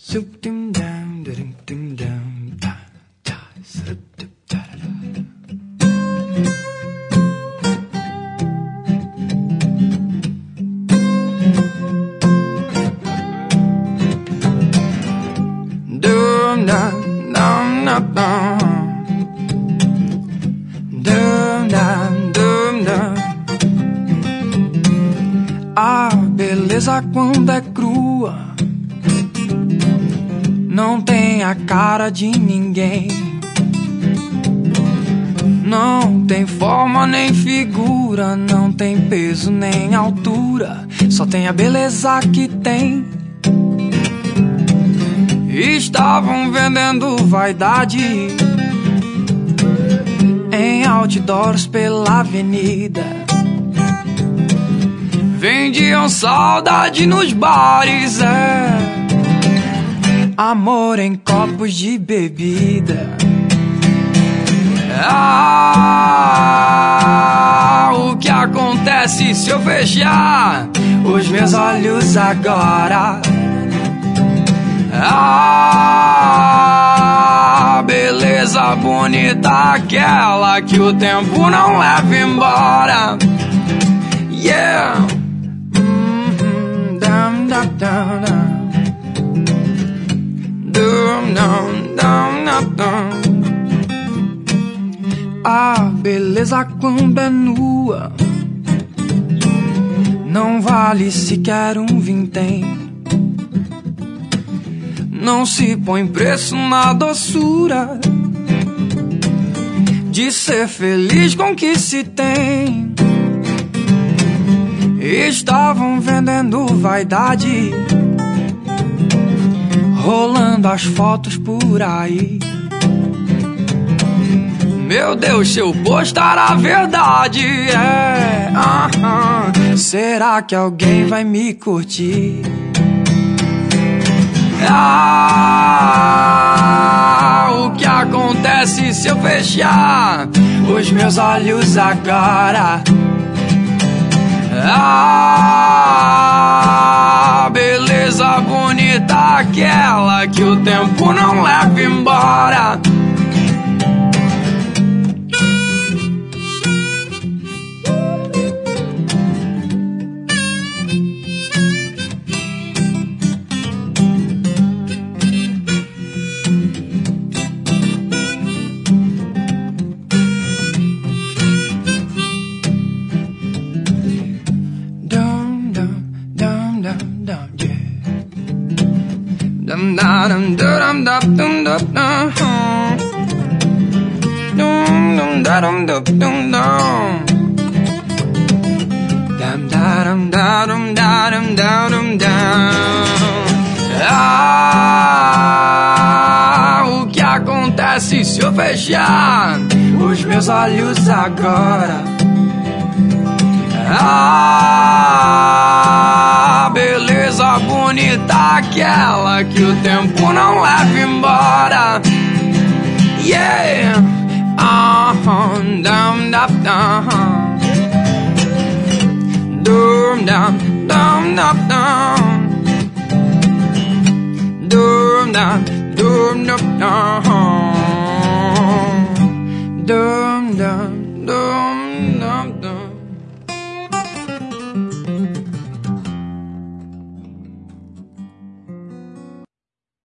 A beleza quando é crua não tem a cara de ninguém, não tem forma nem figura, não tem peso nem altura, só tem a beleza que tem. Estavam vendendo vaidade em outdoors pela avenida, vendiam saudade nos bares, amor em copos de bebida. O que acontece se eu fechar os meus olhos agora? Beleza bonita, aquela que o tempo não leva embora. Yeah. Dum, dum, dum, dum. Dum, dum, dum, dum. A beleza quando é nua não vale sequer um vintém, não se põe preço na doçura de ser feliz com o que se tem. Estavam vendendo vaidade, rolando as fotos por aí. Meu Deus, se eu postar a verdade, será que alguém vai me curtir? O que acontece se eu fechar os meus olhos agora? Beleza bonita, aquela que o tempo não leva embora. Dum dum dum dum dum dum dum dum dum dum. O que acontece se eu fechar os meus olhos agora? Beleza bonita, aquela que o tempo não leva embora. Yeah. Dum dum dum. Dum dum dum dum. Dum dum dum dum. Dum dum dum.